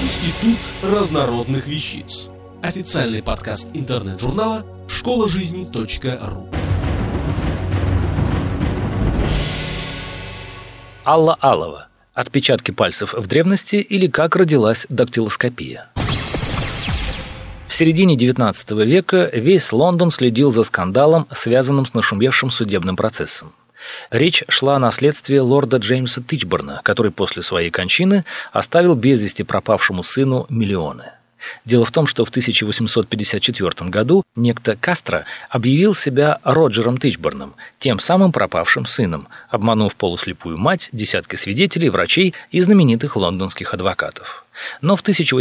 Институт разнородных вещиц. Официальный подкаст интернет-журнала школажизни.ру. Алла Алова. Отпечатки пальцев в древности или как родилась дактилоскопия. В середине XIX века весь Лондон следил за скандалом, связанным с нашумевшим судебным процессом. Речь шла о наследстве лорда Джеймса Тичборна, который после своей кончины оставил без вести пропавшему сыну миллионы. Дело в том, что в 1854 году некто Кастро объявил себя Роджером Тичборном, тем самым пропавшим сыном, обманув полуслепую мать, десятки свидетелей, врачей и знаменитых лондонских адвокатов. Но в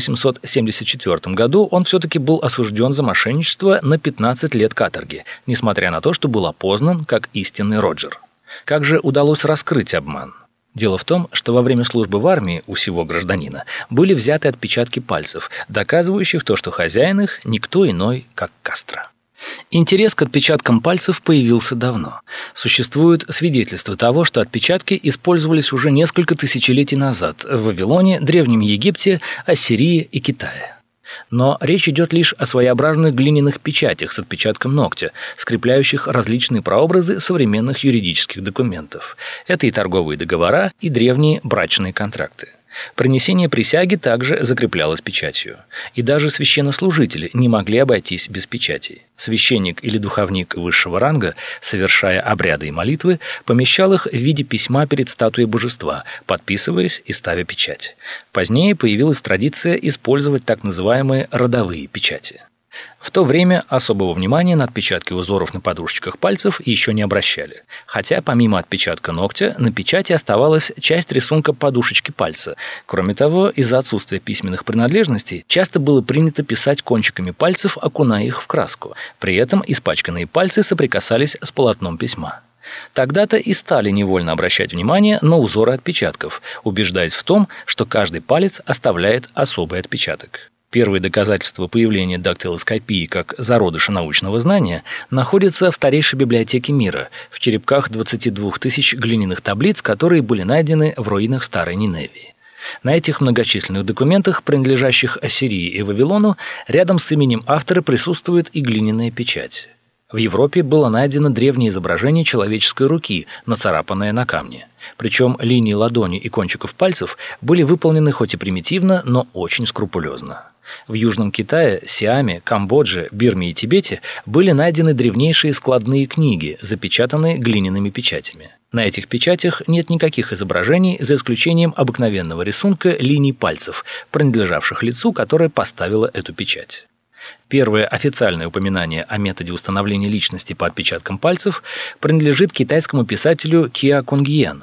1874 году он все-таки был осужден за мошенничество на 15 лет каторги, несмотря на то, что был опознан как истинный Роджер. Как же удалось раскрыть обман? Дело в том, что во время службы в армии у сего гражданина были взяты отпечатки пальцев, доказывающих то, что хозяин их никто иной, как Кастро. Интерес к отпечаткам пальцев появился давно. Существуют свидетельства того, что отпечатки использовались уже несколько тысячелетий назад в Вавилоне, Древнем Египте, Ассирии и Китае. Но речь идет лишь о своеобразных глиняных печатях с отпечатком ногтя, скрепляющих различные прообразы современных юридических документов. Это и торговые договора, и древние брачные контракты. Принесение присяги также закреплялось печатью. И даже священнослужители не могли обойтись без печатей. Священник или духовник высшего ранга, совершая обряды и молитвы, помещал их в виде письма перед статуей божества, подписываясь и ставя печать. Позднее появилась традиция использовать так называемые родовые печати. В то время особого внимания на отпечатки узоров на подушечках пальцев еще не обращали. Хотя помимо отпечатка ногтя на печати оставалась часть рисунка подушечки пальца. Кроме того, из-за отсутствия письменных принадлежностей часто было принято писать кончиками пальцев, окуная их в краску. При этом испачканные пальцы соприкасались с полотном письма. Тогда-то и стали невольно обращать внимание на узоры отпечатков, убеждаясь в том, что каждый палец оставляет особый отпечаток. Первые доказательства появления дактилоскопии как зародыша научного знания находятся в старейшей библиотеке мира, в черепках 22 тысяч глиняных таблиц, которые были найдены в руинах Старой Ниневии. На этих многочисленных документах, принадлежащих Ассирии и Вавилону, рядом с именем автора присутствует и глиняная печать. В Европе было найдено древнее изображение человеческой руки, нацарапанное на камне. Причем линии ладони и кончиков пальцев были выполнены хоть и примитивно, но очень скрупулезно. В Южном Китае, Сиаме, Камбодже, Бирме и Тибете были найдены древнейшие складные книги, запечатанные глиняными печатями. На этих печатях нет никаких изображений, за исключением обыкновенного рисунка линий пальцев, принадлежавших лицу, которое поставило эту печать. Первое официальное упоминание о методе установления личности по отпечаткам пальцев принадлежит китайскому писателю Киа Кунгьен,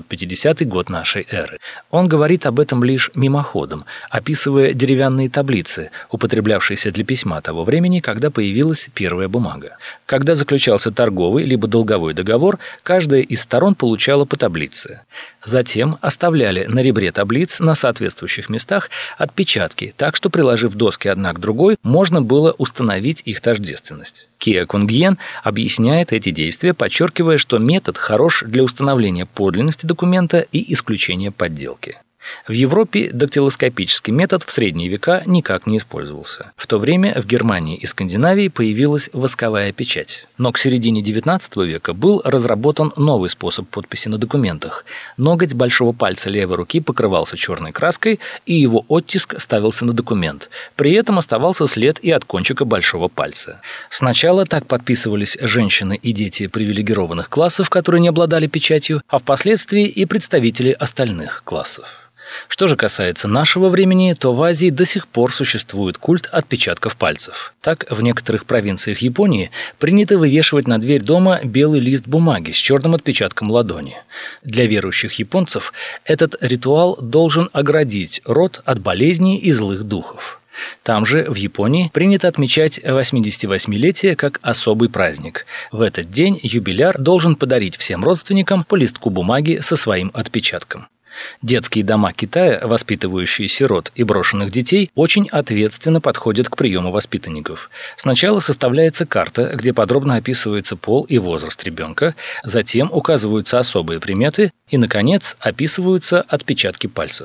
650 год нашей эры. Он говорит об этом лишь мимоходом, описывая деревянные таблицы, употреблявшиеся для письма того времени, когда появилась первая бумага. Когда заключался торговый либо долговой договор, каждая из сторон получала по таблице. Затем оставляли на ребре таблиц на соответствующих местах отпечатки, так что, приложив доски одна к другой, можно было установить их тождественность. Киа Кунгьен объясняет эти действия, подчеркивая, что метод хорош для установления подлинности документа и исключения подделки. В Европе дактилоскопический метод в средние века никак не использовался. В то время в Германии и Скандинавии появилась восковая печать. Но к середине XIX века был разработан новый способ подписи на документах. Ноготь большого пальца левой руки покрывался черной краской, и его оттиск ставился на документ. При этом оставался след и от кончика большого пальца. Сначала так подписывались женщины и дети привилегированных классов, которые не обладали печатью, а впоследствии и представители остальных классов. Что же касается нашего времени, то в Азии до сих пор существует культ отпечатков пальцев. Так, в некоторых провинциях Японии принято вывешивать на дверь дома белый лист бумаги с черным отпечатком ладони. Для верующих японцев этот ритуал должен оградить род от болезней и злых духов. Там же, в Японии, принято отмечать 88-летие как особый праздник. В этот день юбиляр должен подарить всем родственникам по листку бумаги со своим отпечатком. Детские дома Китая, воспитывающие сирот и брошенных детей, очень ответственно подходят к приему воспитанников. Сначала составляется карта, где подробно описывается пол и возраст ребенка, затем указываются особые приметы и, наконец, описываются отпечатки пальцев.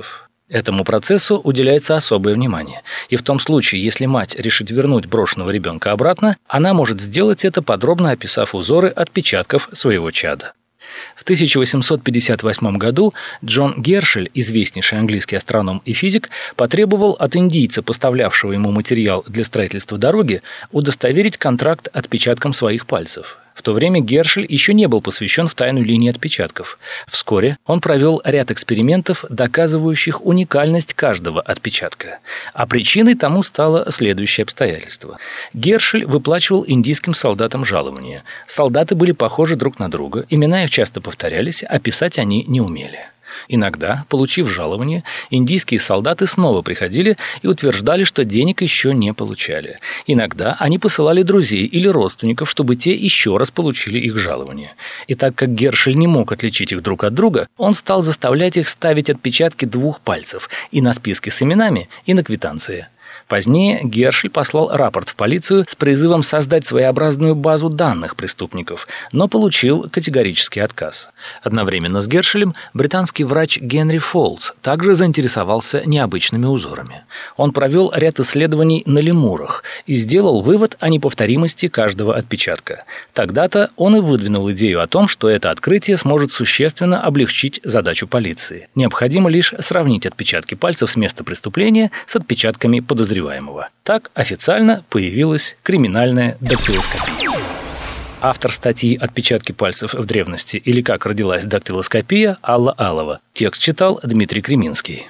Этому процессу уделяется особое внимание. И в том случае, если мать решит вернуть брошенного ребенка обратно, она может сделать это, подробно описав узоры отпечатков своего чада. В 1858 году Джон Гершель, известнейший английский астроном и физик, потребовал от индийца, поставлявшего ему материал для строительства дороги, удостоверить контракт отпечатком своих пальцев. В то время Гершель еще не был посвящен в тайну линии отпечатков. Вскоре он провел ряд экспериментов, доказывающих уникальность каждого отпечатка. А причиной тому стало следующее обстоятельство. Гершель выплачивал индийским солдатам жалования. Солдаты были похожи друг на друга, имена их часто повторялись, а писать они не умели. Иногда, получив жалование, индийские солдаты снова приходили и утверждали, что денег еще не получали. Иногда они посылали друзей или родственников, чтобы те еще раз получили их жалование. И так как Гершель не мог отличить их друг от друга, он стал заставлять их ставить отпечатки 2 пальцев и на списке с именами, и на квитанции. Позднее Гершель послал рапорт в полицию с призывом создать своеобразную базу данных преступников, но получил категорический отказ. Одновременно с Гершелем британский врач Генри Фолс также заинтересовался необычными узорами. Он провел ряд исследований на лемурах и сделал вывод о неповторимости каждого отпечатка. Тогда-то он и выдвинул идею о том, что это открытие сможет существенно облегчить задачу полиции. Необходимо лишь сравнить отпечатки пальцев с места преступления с отпечатками подозреваемого. Так официально появилась криминальная дактилоскопия. Автор статьи «Отпечатки пальцев в древности» или «Как родилась дактилоскопия» Алла Алова. Текст читал Дмитрий Креминский.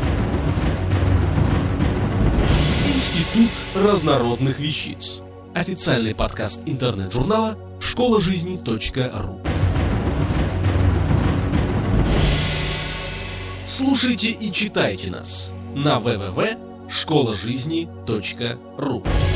Институт разнородных вещиц. Официальный подкаст интернет-журнала школажизни.ру. Слушайте и читайте нас на www.школажизни.ру.